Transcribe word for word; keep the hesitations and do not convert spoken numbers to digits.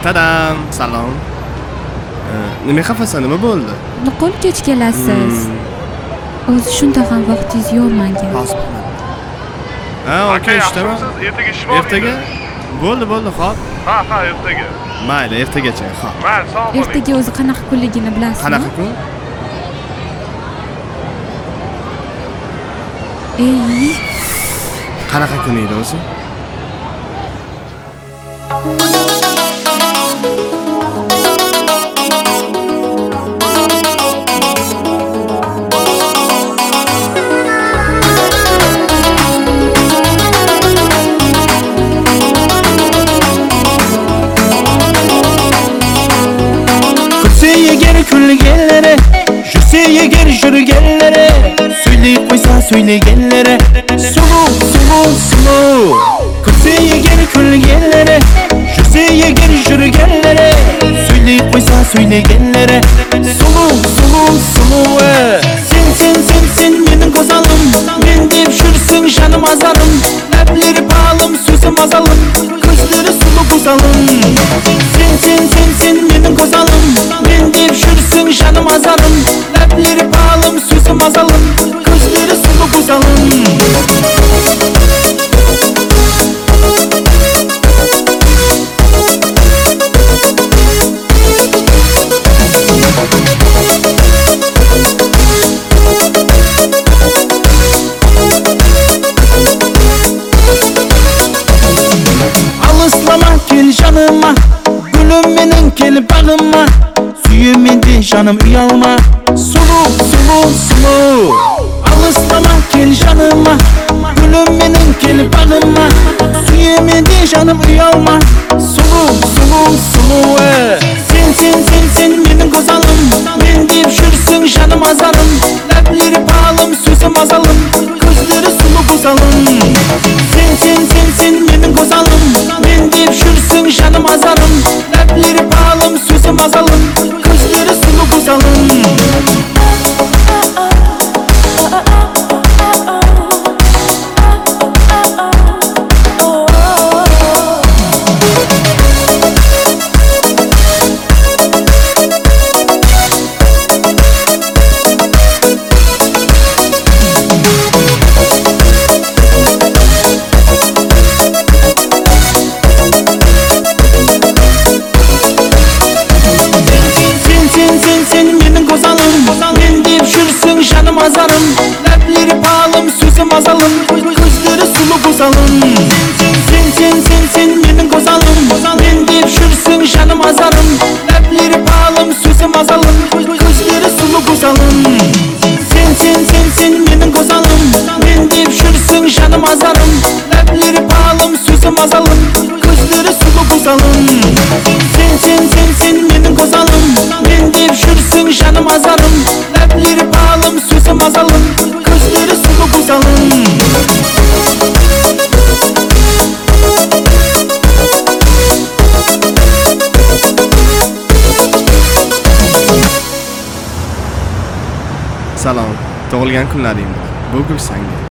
Tadam, salom. Nima xafasan, nima bo'ldi? Nuqul kech kelasiz. O'zi shunda ham vaqtingiz yo'qmagan. Ha, okey, ishtama. Ertaga ish bor. Ertaga? Bo'ldi, bo'ldi, xo'p. Ha, ha, ertaga. Mayli, ertagacha, xo'p. Mayli, sog' bo'ling. Ertaga o'zi qanaqa kunligini bilasizmi? Qanaqa kun? Ey, Qanaqa kun edi o'zi? Yeger kulgenlere, şu yeger jürgenlere, söyle koysa söyleyenlere, sulu sulu sulu. Kutse yeger kulgenlere, şu yeger jürgenlere, söyle koysa söyleyenlere, sulu sulu sulu. Sen sen sen sen benim kozalım, ben deyip şürsün canım azalım, lebleri pahalım sözüm azalım, gözleri sulu kozalım. Sen sen sen sen benim kozalım, ben deyip şürsün canım azalım, lebleri pahalım sözüm azalım, gözleri sulu kozalım. Gel canıma, gülüm benim gel bağıma, süyümedi canım uyalma, sulu sulu sulu. Alıslama gel canıma, gülüm benim gel bağıma, süyümedi canım uyalma, sulu sulu sulu. Sen sen sen sen benim kozalım, ben deyip şürsün canım azalım, lebleri pahalım sözüm azalım, gözleri sulu kozalım. Sen sen sen sen benim kozalım, ben deyip şürsün canım azalım, lebleri pahalım sözüm azalım, gözleri sulu kozalım. Canım azalım, lebleri pahalım sözüm azalım, gözleri sulu kozalım. Sen sen sen sen benim kozalım, ben deyip şürsün canım azalım, lebleri pahalım sözüm azalım, gözleri sulu kozalım. Sen sen sen sen benim kozalım, ben deyip şürsün canım azalım, lebleri pahalım sözüm azalım, gözleri sulu kozalım. Sen sen sen sen benim kozalım, ben deyip şürsün canım azalım, lebleri pahalım sözüm azalım, gözleri sulu kozalım. Salom. Tug'ilgan kunlaring bilan. Bu gul sanga.